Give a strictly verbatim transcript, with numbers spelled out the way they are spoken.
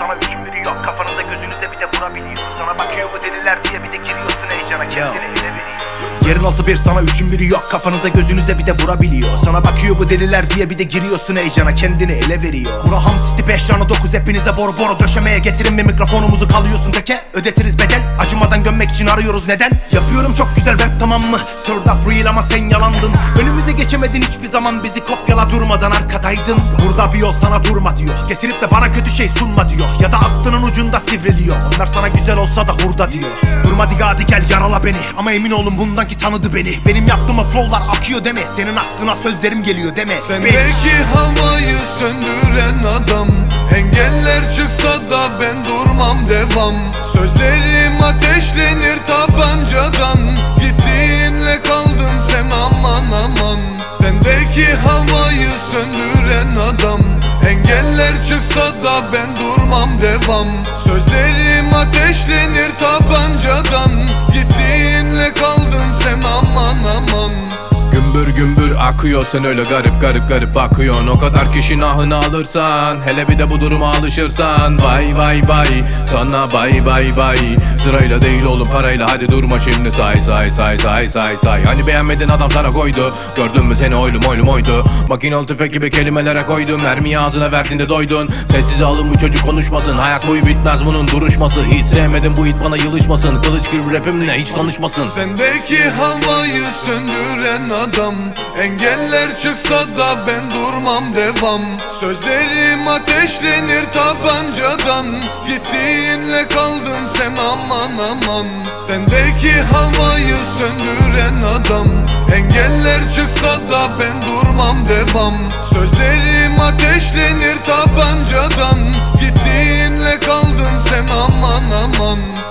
sana üçün biri yok. Kafanıza gözünüze bir de vurabiliyor. Sana bakıyor bu deliler diye bir de giriyorsun heyecana, kendini ele veriyor. Yerin altı bir, sana üçün biri yok. Kafanıza gözünüze bir de vurabiliyor. Sana bakıyor bu deliler diye bir de giriyorsun heyecana, kendini ele veriyor. Bura Ham City beş canı dokuz, hepinize boru boru döşemeye getirin bir mikrofonumuzu, kalıyorsun teke. Ödetiriz bedel, acımadan gömmek için arıyoruz neden? Yapıyorum çok güzel rap, tamam mı? Sırda free ama sen yalandın. Önümüze geçemedin hiçbir zaman, bizi kopyala durmadan arkadaydın. Burada bir yol sana durma diyor, getirip de bana kötü şey sunma diyor. Ya da aklının ucunda sivriliyor, onlar sana güzel olsa da hurda diyor. Durma diga hadi gel yarala beni, ama emin olun bundan ki tanıdı beni. Benim yaptığıma flowlar akıyor deme, senin aklına sözlerim geliyor deme. Sendeki havayı söndüren adam, engeller çıksa da ben durmam devam. Sözlerim ateşlenir tabancadan, gittiğinle kaldın sen aman aman. Sendeki havayı söndüren adam, engeller çıksa da ben durmam devam. Sözlerim ateşlenir tabancadan, gittiğinle kaldın sen aman aman. Gümbür gümbür akıyor, sen öyle garip garip garip bakıyorsun. O kadar kişinin ahını alırsan, hele bir de bu duruma alışırsan, vay vay vay sana bay bay bay. Sırayla değil oğlum parayla, hadi durma şimdi say say say say say say. Hani beğenmedin adam sana koydu, gördün mü seni oylum oylum oydu. Makinalı tüfek gibi kelimelere koydum, mermiyi ağzına verdiğinde doydun. Sessiz alın bu çocuk konuşmasın, hayat boyu bitmez bunun duruşması. Hiç sevmedim bu hit bana yılışmasın, kılıç gibi rapimle hiç tanışmasın. Sendeki havayı söndüren adam, engeller çıksa da ben durmam devam. Sözlerim ateşlenir tabancadan, gittiğinle kaldın sen aman aman. Sendeki havayı söndüren adam, engeller çıksa da ben durmam devam. Sözlerim ateşlenir tabancadan, gittiğinle kaldın sen aman aman.